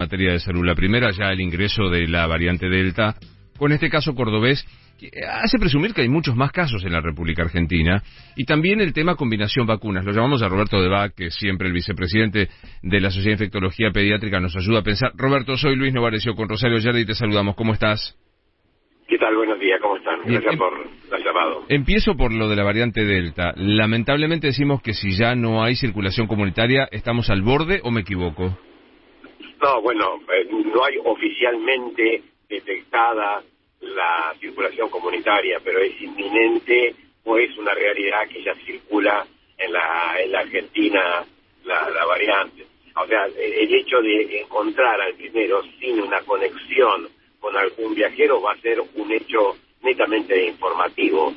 materia de salud. La primera, ya el ingreso de la variante Delta, con este caso cordobés, que hace presumir que hay muchos más casos en la República Argentina, y también el tema combinación vacunas. Lo llamamos a Roberto Debac, que siempre el vicepresidente de la Sociedad de Infectología Pediátrica nos ayuda a pensar. Roberto, soy Luis Novarecio con Rosario Yerdi y te saludamos. ¿Cómo estás? ¿Qué tal? Buenos días, ¿cómo están? Gracias por el llamado. Empiezo por lo de la variante Delta. Lamentablemente decimos que si ya no hay circulación comunitaria, ¿estamos al borde o me equivoco? No, bueno, no hay oficialmente detectada la circulación comunitaria, pero es inminente o es una realidad que ya circula en la Argentina la variante. O sea, el hecho de encontrar al primero sin una conexión con algún viajero va a ser un hecho netamente informativo.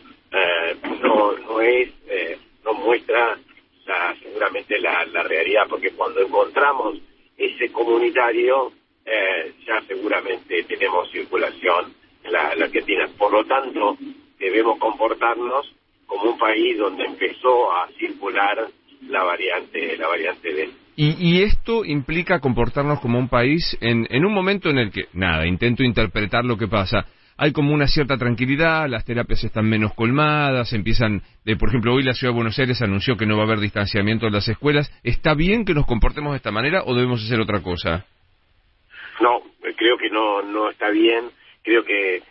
No muestra seguramente la realidad, porque cuando encontramos ese comunitario ya seguramente tenemos circulación en la Argentina. Por lo tanto, debemos comportarnos como un país donde empezó a circular la variante Delta. Y esto implica comportarnos como un país en un momento en el que, intento interpretar lo que pasa. Hay como una cierta tranquilidad, las terapias están menos colmadas, por ejemplo, hoy la Ciudad de Buenos Aires anunció que no va a haber distanciamiento en las escuelas. ¿Está bien que nos comportemos de esta manera o debemos hacer otra cosa? No, creo que no está bien. Creo que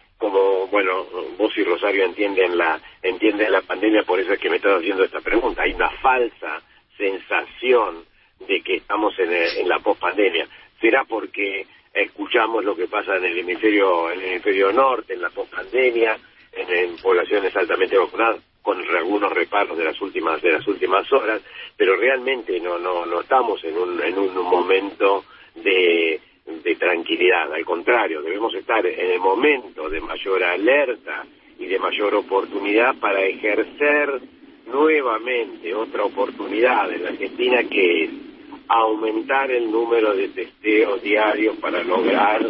vos y Rosario entienden la pandemia, por eso es que me estás haciendo esta pregunta. Hay una falsa sensación de que estamos en la pospandemia. ¿Será porque escuchamos lo que pasa en el hemisferio norte, en la pospandemia, en poblaciones altamente vacunadas, con algunos reparos de las últimas horas, pero realmente no estamos en un momento de tranquilidad? Al contrario, debemos estar en el momento de mayor alerta y de mayor oportunidad para ejercer nuevamente otra oportunidad en la Argentina, que es aumentar el número de testeos diarios para lograr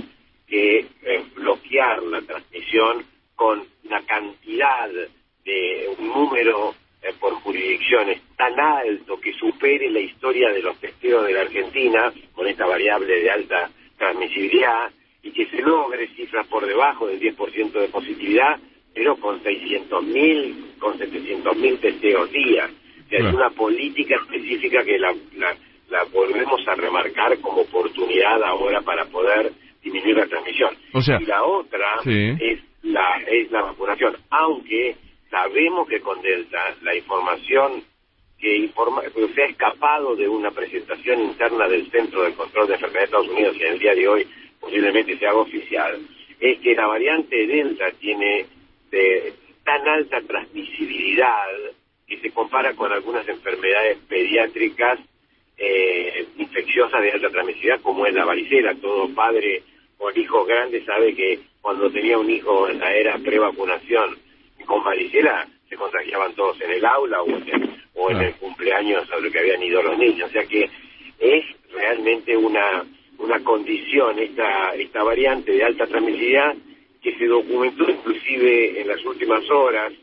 bloquear la transmisión con una cantidad de un número por jurisdicciones tan alto que supere la historia de los testeos de la Argentina con esta variable de alta transmisibilidad, y que se logre cifras por debajo del 10% de positividad, pero con 600.000, con 700.000 testeos día. O sea, es una política específica que la volvemos a remarcar como oportunidad ahora para poder disminuir la transmisión. Y la otra es la vacunación, aunque sabemos que con Delta la información que se ha escapado de una presentación interna del Centro de Control de Enfermedades de Estados Unidos, y en el día de hoy posiblemente se haga oficial, es que la variante Delta tiene tan alta transmisibilidad que se compara con algunas enfermedades pediátricas infecciosas de alta transmisibilidad, como es la varicela. Todo padre con hijos grandes sabe que cuando tenía un hijo en la era pre-vacunación con varicela, se contagiaban todos en el aula o en el cumpleaños a lo que habían ido los niños. O sea que es realmente una condición esta variante de alta transmisibilidad, que se documentó inclusive en las últimas horas,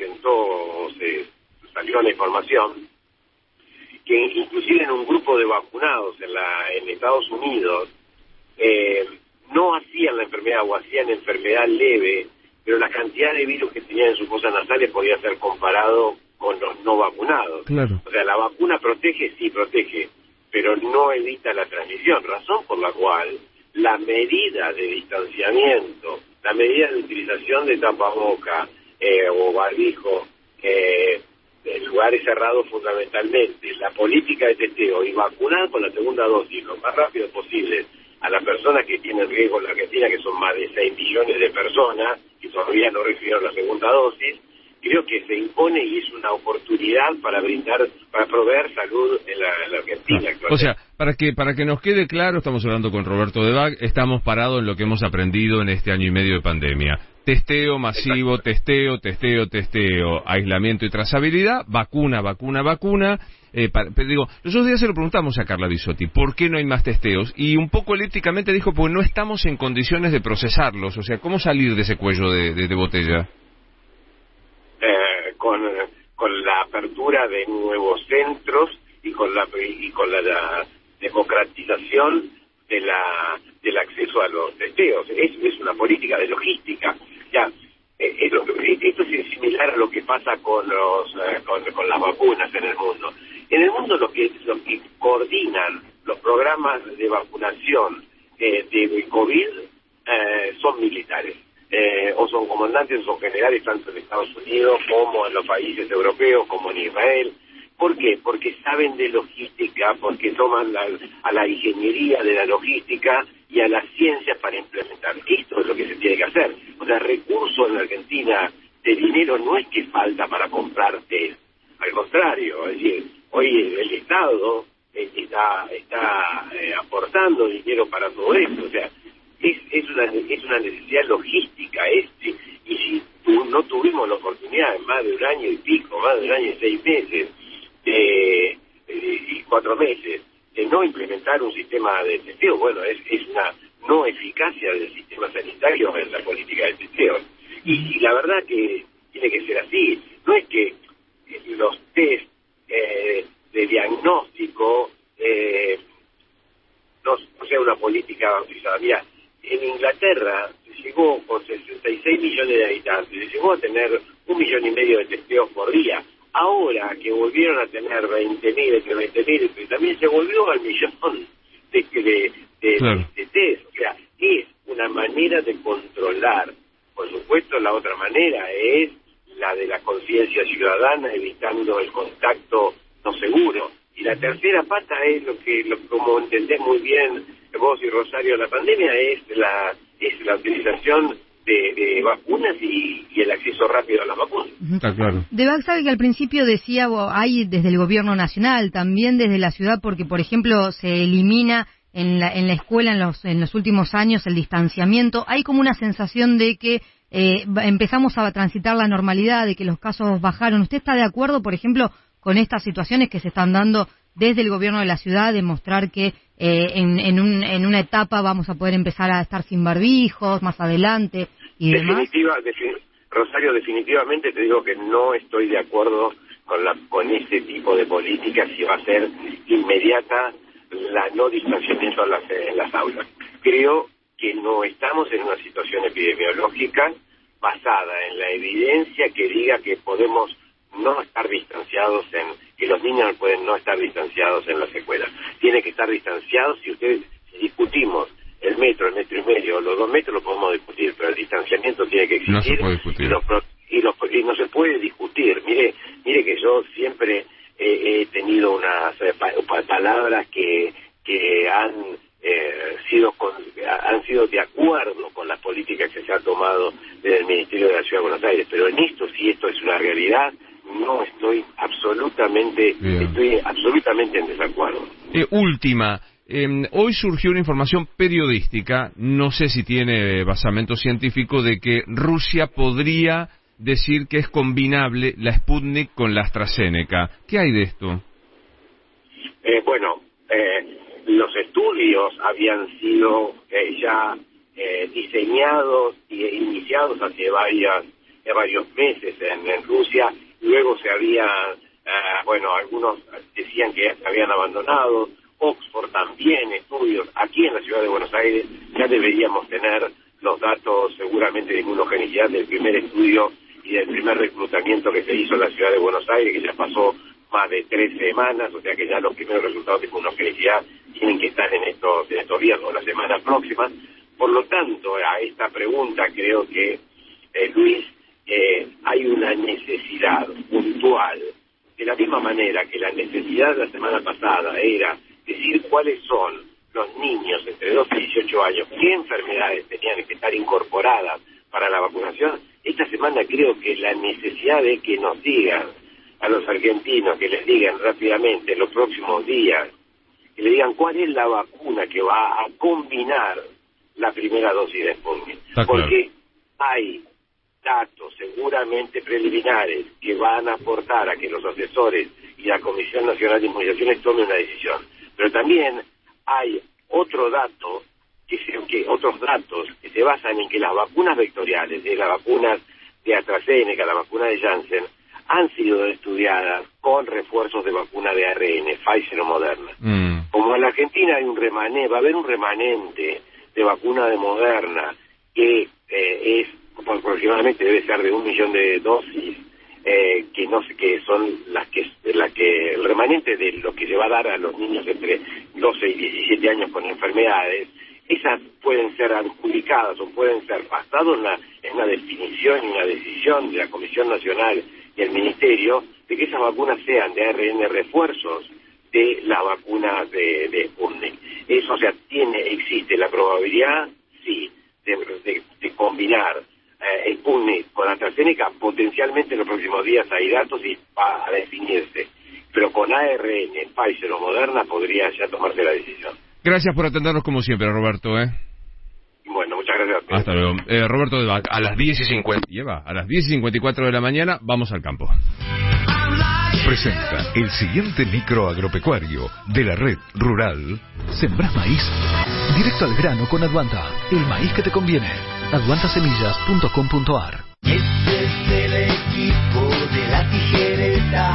se salió la información que inclusive en un grupo de vacunados en Estados Unidos no hacían la enfermedad o hacían enfermedad leve, pero la cantidad de virus que tenían en sus fosas nasales podía ser comparado con los no vacunados. Claro. O sea, la vacuna protege, pero no evita la transmisión, razón por la cual la medida de distanciamiento, la medida de utilización de tapaboca o barbijo en lugares cerrados fundamentalmente, la política de testeo y vacunar con la segunda dosis lo más rápido posible a las personas que tienen riesgo en la Argentina, que son más de 6 millones de personas que todavía no recibieron la segunda dosis, creo que se impone y es una oportunidad para proveer salud en la Argentina. O sea, para que nos quede claro, estamos hablando con Roberto Debac, estamos parados en lo que hemos aprendido en este año y medio de pandemia. Testeo masivo, testeo, aislamiento y trazabilidad, vacuna. Los otros días se lo preguntamos a Carla Bisotti, ¿por qué no hay más testeos? Y un poco elípticamente dijo, porque no estamos en condiciones de procesarlos. O sea, ¿cómo salir de ese cuello de botella? Con la apertura de nuevos centros y con la democratización del acceso a los testeos. Es una política de logística. Ya, esto es similar a lo que pasa con las vacunas en el mundo. En el mundo los que coordinan los programas de vacunación de COVID son militares, o son comandantes o son generales, tanto en Estados Unidos como en los países europeos, como en Israel. ¿Por qué? Porque saben de logística, porque toman a la ingeniería de la logística y a las ciencias para implementar. Esto es lo que se tiene que hacer. O sea, recursos en la Argentina de dinero no es que falta para comprar test. Al contrario, es decir, hoy el Estado está aportando dinero para todo esto. O sea, es una necesidad logística. Y si no tuvimos la oportunidad en más de un año y pico, más de un año y 6 meses, y 4 meses, de no implementar un sistema de testeo, bueno, es una no eficacia del sistema sanitario en la política de testeo. Y la verdad que tiene que ser así. No es que los test de diagnóstico no sea una política utilizada. Mira, en Inglaterra se llegó con 66 millones de habitantes, se llegó a tener 1,5 millones de testeos por día. Ahora que volvieron a tener 20.000, entre 20.000 y también se volvió al millón de test. O sea, es una manera de controlar. Por supuesto, la otra manera es la de la conciencia ciudadana, evitando el contacto no seguro. Y la tercera pata es lo que como entendés muy bien vos y Rosario, la pandemia es la utilización de vacunas y el acceso rápido a las vacunas. Está claro. Debac sabe que al principio decía, hay desde el gobierno nacional, también desde la ciudad, porque por ejemplo se elimina en la escuela en los últimos años el distanciamiento. Hay como una sensación de que empezamos a transitar la normalidad, de que los casos bajaron. ¿Usted está de acuerdo, por ejemplo, con estas situaciones que se están dando desde el gobierno de la ciudad, de mostrar que en una etapa vamos a poder empezar a estar sin barbijos, más adelante y demás? Rosario, definitivamente te digo que no estoy de acuerdo con ese tipo de política, si va a ser inmediata la no distanciamiento en las aulas. Creo que no estamos en una situación epidemiológica basada en la evidencia que diga que podemos no estar distanciados que los niños pueden no estar distanciados en las escuelas. Tienen que estar distanciados. Si discutimos el metro y medio, los 2 metros lo podemos discutir, pero el distanciamiento tiene que existir. No se puede discutir. Y no se puede discutir. Mire que yo siempre he tenido unas palabras que han sido de acuerdo con las políticas que se han tomado desde el Ministerio de la Ciudad de Buenos Aires, pero en esto, si esto es una realidad, no estoy absolutamente en desacuerdo. Última, hoy surgió una información periodística, no sé si tiene basamento científico, de que Rusia podría decir que es combinable la Sputnik con la AstraZeneca. ¿Qué hay de esto? Los estudios habían sido ya diseñados y iniciados hace varios meses en Rusia. Luego se algunos decían que ya se habían abandonado. Oxford también, estudios. Aquí en la ciudad de Buenos Aires ya deberíamos tener los datos seguramente de inmunogenicidad del primer estudio y del primer reclutamiento que se hizo en la ciudad de Buenos Aires, que ya pasó más de 3 semanas, o sea que ya los primeros resultados de inmunogenicidad tienen que estar en estos días o las semanas próximas. Por lo tanto, a esta pregunta creo que, Luis, hay una necesidad puntual, de la misma manera que la necesidad de la semana pasada era decir cuáles son los niños entre 12 y 18 años, qué enfermedades tenían que estar incorporadas para la vacunación. Esta semana creo que la necesidad de que nos digan a los argentinos, que les digan rápidamente en los próximos días, que le digan cuál es la vacuna que va a combinar la primera dosis de Sputnik. Porque hay datos seguramente preliminares que van a aportar a que los asesores y la Comisión Nacional de Inmunizaciones tomen una decisión. Pero también hay otros datos que se basan en que las vacunas vectoriales, las vacunas de AstraZeneca, la vacuna de Janssen, han sido estudiadas con refuerzos de vacuna de ARN, Pfizer o Moderna. como en la Argentina hay va a haber un remanente de vacuna de Moderna que es aproximadamente, debe ser de 1 millón de dosis, que no sé, que son las que el remanente de lo que se va a dar a los niños entre 12 y 17 años con enfermedades. Esas pueden ser adjudicadas o pueden ser basadas en una definición y una decisión de la Comisión Nacional y el Ministerio de que esas vacunas sean de ARN refuerzos de las vacunas de Sputnik. Eso, o sea, existe la probabilidad, sí, de combinar Sputnik con AstraZeneca. Potencialmente en los próximos días hay datos y va a definirse. Pero con ARN, Pfizer o Moderna podría ya tomarse la decisión. Gracias por atendernos como siempre, Roberto. Bueno, muchas gracias. Hasta luego. Roberto de Bach, a las 10:54 de la mañana vamos al campo. Presenta el siguiente micro agropecuario de la red rural. ¿Sembrás maíz? Directo al grano con Advanta, el maíz que te conviene. advantasemillas.com.ar. Este es el equipo de la tijereta.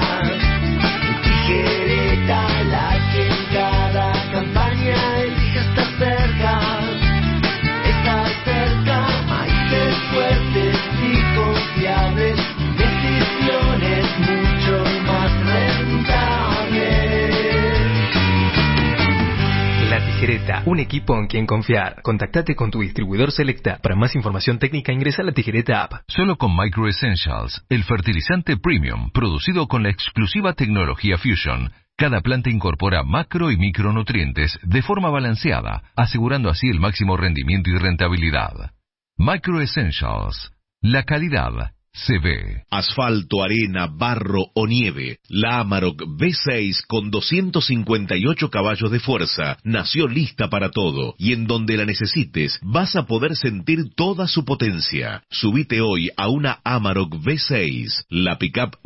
Tijereta, la que en cada campaña elija estar cerca. Estar cerca, maíces fuertes y confiables. Decisiones mucho más rentables. La Tijereta, un equipo en quien confiar. Contactate con tu distribuidor Selecta. Para más información técnica ingresa a la Tijereta App. Solo con Micro Essentials, el fertilizante premium producido con la exclusiva tecnología Fusion. Cada planta incorpora macro y micronutrientes de forma balanceada, asegurando así el máximo rendimiento y rentabilidad. Micro Essentials, la calidad se ve. Asfalto, arena, barro o nieve. La Amarok V6 con 258 caballos de fuerza nació lista para todo y en donde la necesites vas a poder sentir toda su potencia. Subite hoy a una Amarok V6, la pickup